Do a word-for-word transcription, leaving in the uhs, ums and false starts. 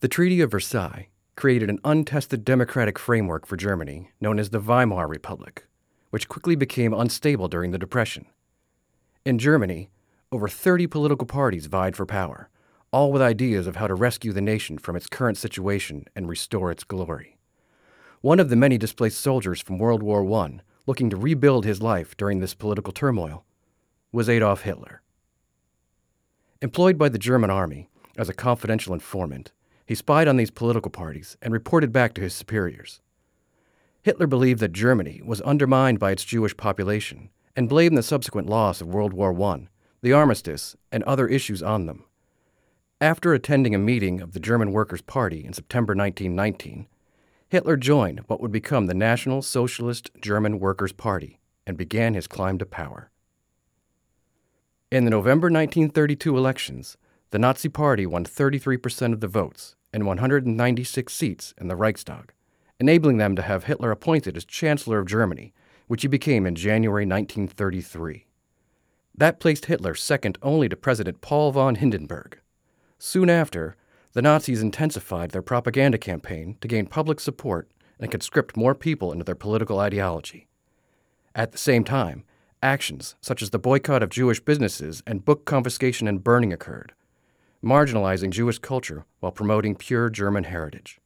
The Treaty of Versailles created an untested democratic framework for Germany known as the Weimar Republic, which quickly became unstable during the Depression. In Germany, over thirty political parties vied for power, all with ideas of how to rescue the nation from its current situation and restore its glory. One of the many displaced soldiers from World War One looking to rebuild his life during this political turmoil was Adolf Hitler. Employed by the German army as a confidential informant, he spied on these political parties and reported back to his superiors. Hitler believed that Germany was undermined by its Jewish population and blamed the subsequent loss of World War One, the armistice, and other issues on them. After attending a meeting of the German Workers' Party in September nineteen nineteen, Hitler joined what would become the National Socialist German Workers' Party and began his climb to power. In the November nineteen thirty-two elections, the Nazi Party won thirty-three percent of the votes and one hundred ninety-six seats in the Reichstag, enabling them to have Hitler appointed as Chancellor of Germany, which he became in January nineteen thirty-three. That placed Hitler second only to President Paul von Hindenburg. Soon after, the Nazis intensified their propaganda campaign to gain public support and conscript more people into their political ideology. At the same time, actions such as the boycott of Jewish businesses and book confiscation and burning occurred, marginalizing Jewish culture while promoting pure German heritage.